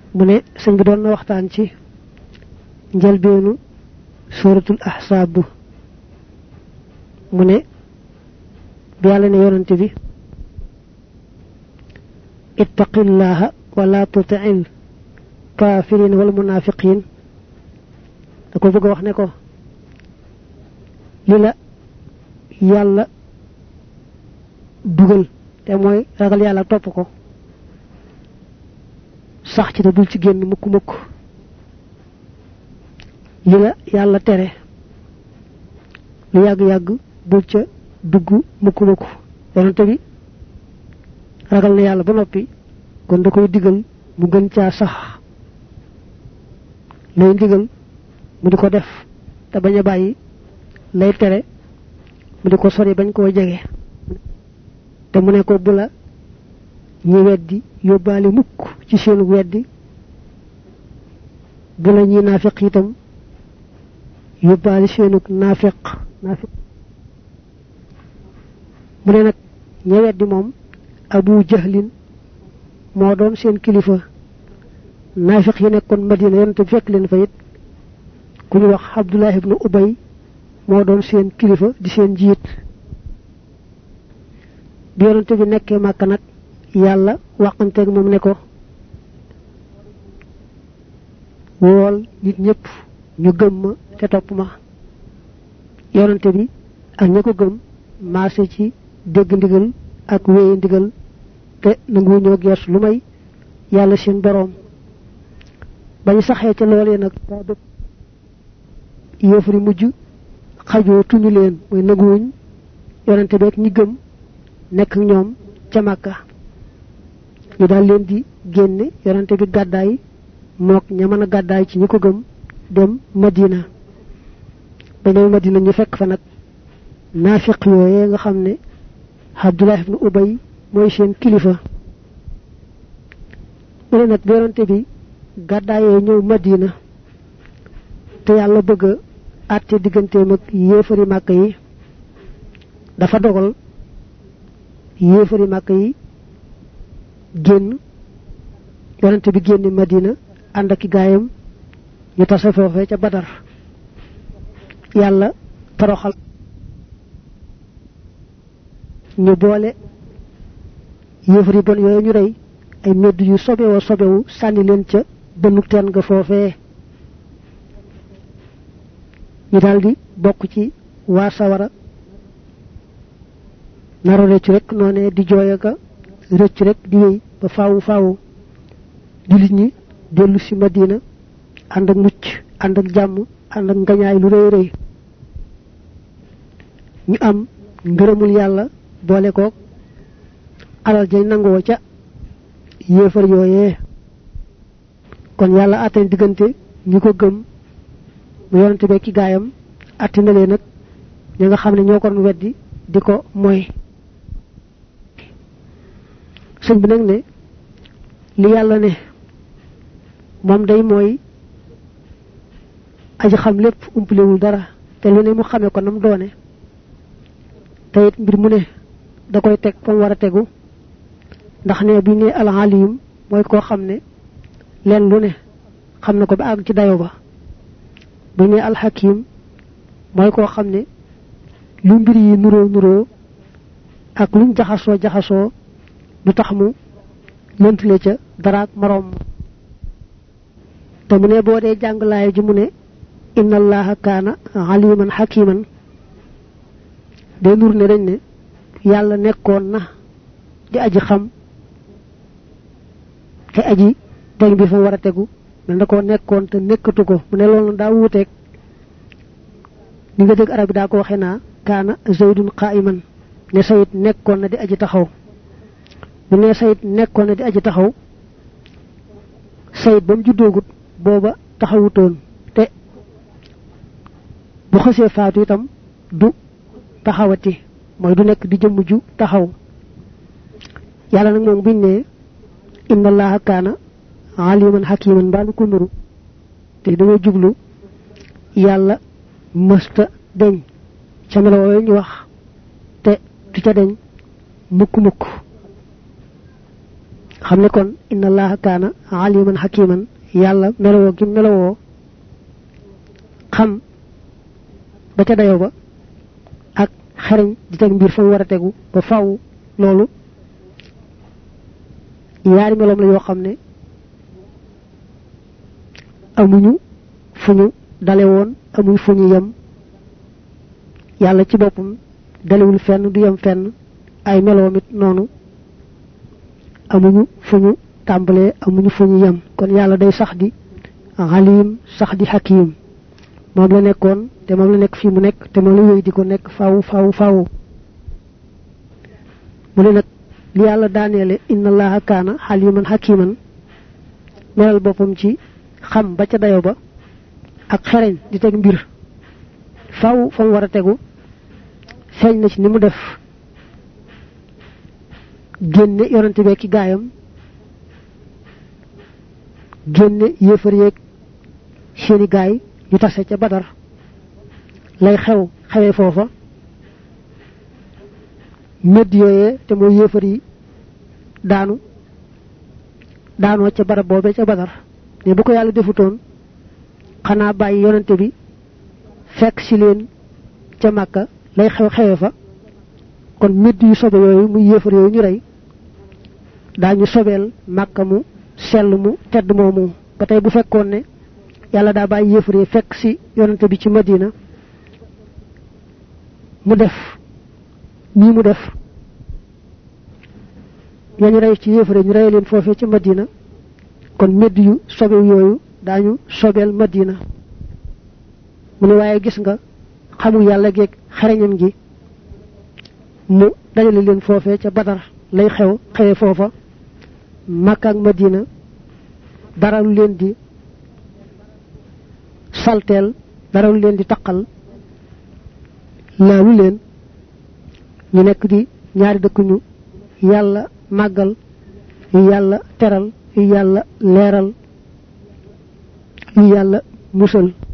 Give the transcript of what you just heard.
mu ne sëñ bi doon na waxtaan ci njëlbeenu suratul ahsaab mu ne bi yàlla ne yonante bi ittaqillaha wala tuti'il kafirin wal munafiqin da ko bëgg wax ne ko lila yàlla dugal te mooy ragal yàlla topp ko sax ci da dul ci génn mukk mukk lila yàlla tere lu yàgg-yàgg bul ca dugg mukk mukk yonante bi ragal na yàlla ba noppi kon da koy digal mu gën caa sax lay digal mu di ko def te bañ a bàyyi lay tere mu di ko sori bañ koo jege te mu ne ko bu la ñi weddi yóbbaale mukk ci seenu weddi bu la ñi naafiq itam yóbbaale seenu naafiq mu ne nag ñi weddi moom Abu Jahlin moo doon seen kilifa naafiq yi nekkoon Madina yonent bi fekk leen fa it ku ñu wax Abdullah ibn Ubay moo doon seen kilifa di seen jiit bi yonent bi nekkee Màkka nag yàlla waxanteeg moom ne ko wool nit ñëpp ñu gëm ma te topp ma yonent bi ak ña ko gëm maase ci dégg ndigal ak wéye ndigal te nangu ñoo gees lu may yàlla seen boroom bañ saxee ca loolee nag yéefari mujj xajoo tuñu leen mooy nanguwuñ yonente beek ñi gëm nekk ñoom ca Màkka ñu daal leen di génne yonente bi gàddaay mook ña mën a gàddaay ci ñi ko gëm dem Madina ba ñëw Madina ñu fekk fa nag naafiq yooyee nga xam ne Abdullah ibn Ubay mooy seen kilifa mu ne nag bi yonente bi gàddaayee ñëw Madina te yàlla bëgg a àtte digganteem ak yéefari Màkka yi dafa dogal yéefari Màkka yi génn yonente bi génn Madina ànd ak gaayam ñu tase foofee ca Badar yàlla toroxal ñu boole yéefari bon yooyu ñu rey ay medd yu sobewu sànni leen ca bënnu teen nga foofee ñu daldi bokk ci waa sawara naro rëccu rek noonee di jooy ak rëccu rek di wéy ba faawu jullit ñi dellu ci Madina ànd ak mucc ànd ak jàmm ànd ak ngañaay lu rëy rëy ñu am ngërëmul yàlla boole koog alal jay nangoo ca yéefar yooyee kon yàlla àtte diggante ñi ko gëm mu yonante be ki gaayam àtte na leen nag ñi nga xam ne ñoo ko doon weddi di ko mooy sëñ bi nag ne li yàlla ne moom day mooy aji xam lépp umpalewul dara te lu ne mu xamee ko nam doone te it mbir mu ne da koy teg fa mu war a tegu ndax ne bi ne al-alim mooy koo xam ne leen lu ne xam na ko ba àgg ci dayo ba bu ne al-hakim mooy koo xam ne lu mbir yi nuroo ak luñ jaxasoo du tax mu lëntule ca daraak moroom te mu ne boo dee jàng laay ji mu ne inna allaha kaana aliman hakiman day nur ne dañ ne yàlla nekkoon na di aji xam te aji teg bi fa war a tegu mel na ko nekkoon te nekkatu ko mu ne loolu daa wuuteeg ni nga dégg arab bi daa ko waxee naa kaana zaydun qaa'iman ne sayid nekkoon na di aji taxaw bu ne sayid nekkoon na di aji taxaw sayid ba mu juddoogut booba taxawutoon te bu xësee faatu itam du taxawati mooy du nekk di jëmm ju taxaw yàlla nag moom buñ ne inna allaha kaana aliman hakiman mbaalu ko nuru te dama jublu yàlla mësta deñ ca melo yooyu ñu wax te du ca deñ mukk xamne kon inna allaha kana aliman hakiman yalla melawo gi melawo xam ba ca dayo ba ak xariñ di tek mbir fa wara teggu ba faaw lolu yaari melom la yo xamne amuñu fuñu dalé won amuñ fuñu yam yalla ci bopum dalewul fenn du yam fenn ay melomit nonu amuñu fuñu tambalé amuñu fuñu yam kon yalla day sax di alim sax di hakim mom la nekkon te mom la nek fi mu nek te mom la yoy diko nek faaw mu ne nak li yalla daanele inna allaha kana haliman hakiman melal bopum ci xam ba ca dayo ba ak xereñ di tek mbir faaw fa wara teggu feñ na ci ni mu def génne yonante be ki gaayam génne yéefar yeeg seeni gaay ñu tassé ca badar lay xewé foofa med yooyee te mooy yéefar yi daanoo ca barab boobee ca badar ne bu ko yàlla defutoon xanaa bàyyi yonante bi fekk si leen ca Makka lay xewe fa kon med yu sobe yooyu muy yéefar yooyu ñu rey daañu sobeel Makka mu sell mu tedd moomu ba tey bu fekkoon ne yàlla daa bàyyi yéefar yi fekk si yonante bi ci Madina mu def ni mu def yañu ray ci yéefare ñu ray leen fofé ci Madina kon med yu sobe yoyu dañu sobel Madina mu ne waye gis nga xamu yalla geek xarañam gi mu dajale leen fofé ci Badar lay xewé fofa Makka ak Madina dara lu leen di saltel dara lu leen di takal la lu leen ñu nek di ñaari dekk ñu yalla magal yalla teral yalla leral yalla musal